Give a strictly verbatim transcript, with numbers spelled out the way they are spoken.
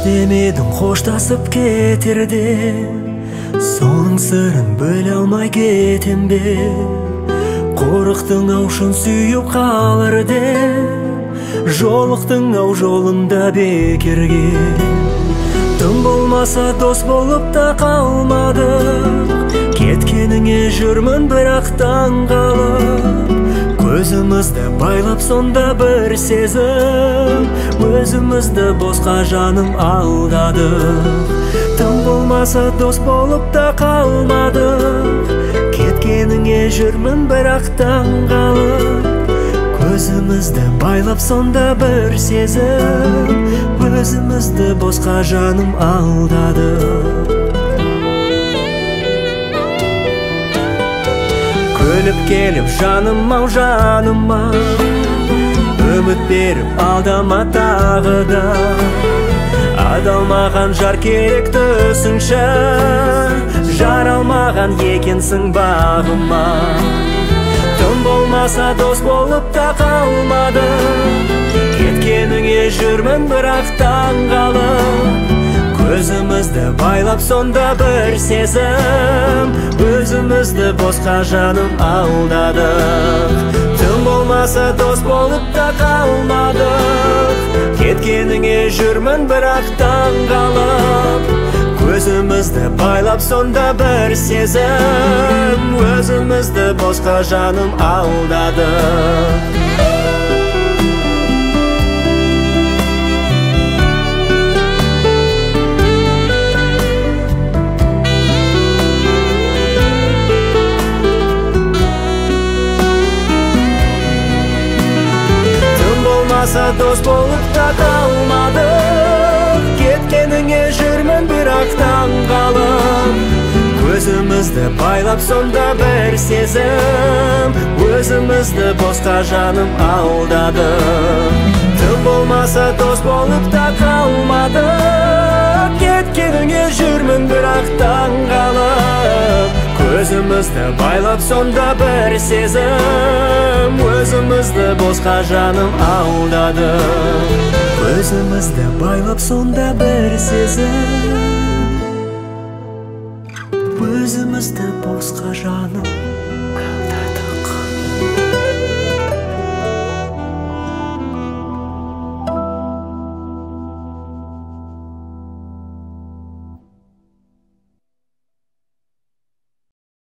демедің қоштасып кетерде, соның сырын бөле алмай кетем бе? Қорықтың аушын сүйіп қалар деп, жолықтың ау жолында бекерге. Тым болмаса дос болып та қалмадық, кеткеніңе жүрмін бірақ таң қалып. Көзімізді байлап сонда бір сезім, өзімізді босқа жаным алдадық. Тым болмаса дос болып та қалмадық, кеткеніңе жүрмін бірақ таң қалып. Көзімізді байлап сонда бір сезім, өзімізді босқа жаным алдадық. Көліп келіп жаным ау жаныма, үміт беріп алдама тағы да. Адалмаған жар керек түсіңші, жаралмаған екенсің бағыма. Тым болмаса дос болып та қалмады, кеткеніңе жүрмін бірақ таң қалып. Көзімізді байлап сонда бір сезім, өзімізді босқа жаным алдадық. Тым болмаса дос болып та қалмадық, кеткеніңе жүрмін бірақ таң қалып. Көзімізді байлап сонда бір сезім, өзімізді босқа жаным алдадық. Дос болып та қалмадық, кеткеніңе жүрмін бірақ таң қалып. Көзімізді байлап сонда бір сезім, өзімізді босқа жаным алдадық. Тым болмаса дос болып та қалмадық, кеткеніңе жүрмін бірақ таң қалып. Көзімізді байлап сонда бір сезім, өзімізді босқа жаным алдадық. Көзімізді байлап сонда бір сезім, өзімізді босқа жаным алдадық.